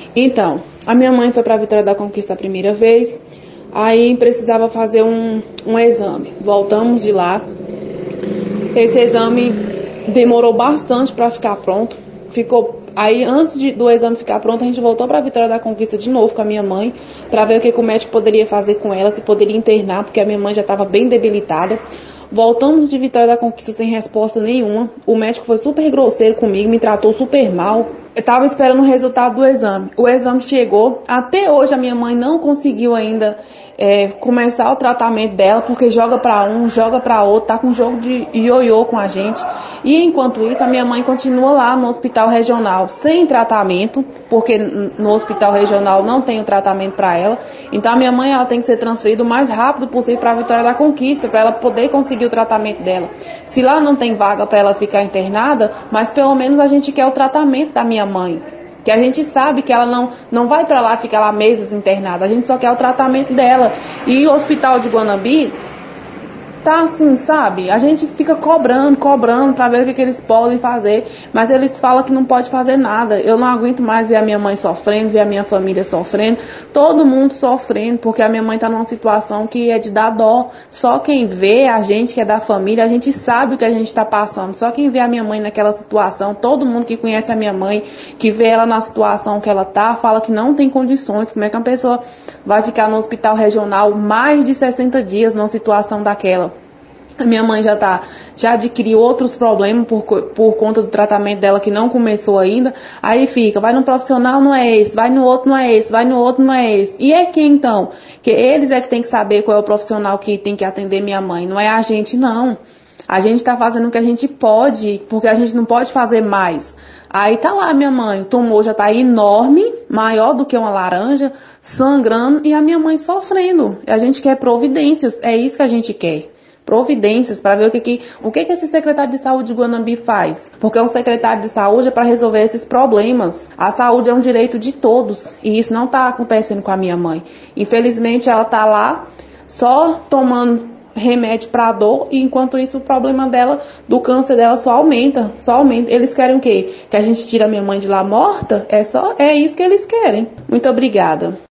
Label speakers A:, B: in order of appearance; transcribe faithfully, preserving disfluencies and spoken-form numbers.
A: Então, a minha mãe foi para Vitória da Conquista a primeira vez, aí precisava fazer um, um exame. Voltamos de lá. Esse exame demorou bastante para ficar pronto. Ficou aí antes de, do exame ficar pronto, a gente voltou para Vitória da Conquista de novo com a minha mãe, para ver o que, que o médico poderia fazer com ela, se poderia internar, porque a minha mãe já estava bem debilitada. Voltamos de Vitória da Conquista sem resposta nenhuma. O médico foi super grosseiro comigo, me tratou super mal. Eu estava esperando o resultado do exame. O exame chegou. Até hoje a minha mãe não conseguiu ainda é, começar o tratamento dela, porque joga para um, joga para outro, tá com um jogo de ioiô com a gente. E enquanto isso, a minha mãe continua lá no hospital regional sem tratamento, porque no hospital regional não tem o tratamento para ela. Então a minha mãe ela tem que ser transferida o mais rápido possível para a Vitória da Conquista, para ela poder conseguir o tratamento dela. Se lá não tem vaga para ela ficar internada, mas pelo menos a gente quer o tratamento da minha mãe. Que a gente sabe que ela não, não vai para lá ficar lá meses internada, a gente só quer o tratamento dela. E o hospital de Guanambi tá assim, sabe? A gente fica cobrando, cobrando para ver o que, que eles podem fazer, mas eles falam que não pode fazer nada. Eu não aguento mais ver a minha mãe sofrendo, ver a minha família sofrendo, todo mundo sofrendo, porque a minha mãe tá numa situação que é de dar dó. Só quem vê a gente que é da família, a gente sabe o que a gente tá passando. Só quem vê a minha mãe naquela situação, todo mundo que conhece a minha mãe, que vê ela na situação que ela tá, fala que não tem condições. Como é que uma pessoa vai ficar no hospital regional mais de sessenta dias numa situação daquela? A minha mãe já tá, já adquiriu outros problemas por, por conta do tratamento dela que não começou ainda. Aí fica, vai no profissional, não é esse, vai no outro, não é esse, vai no outro, não é esse. E é quem então? Que eles é que tem que saber qual é o profissional que tem que atender minha mãe, não é a gente não. A gente tá fazendo o que a gente pode, porque a gente não pode fazer mais. Aí tá lá minha mãe, o tumor já tá enorme, maior do que uma laranja, sangrando e a minha mãe sofrendo. A gente quer providências, é isso que a gente quer. Providências para ver o que, que, o que, que esse secretário de saúde de Guanambi faz. Porque um secretário de saúde é para resolver esses problemas. A saúde é um direito de todos e isso não está acontecendo com a minha mãe. Infelizmente ela está lá só tomando remédio para dor e enquanto isso o problema dela, do câncer dela só aumenta, só aumenta. Eles querem o quê? Que a gente tire a minha mãe de lá morta? É só, é isso que eles querem. Muito obrigada.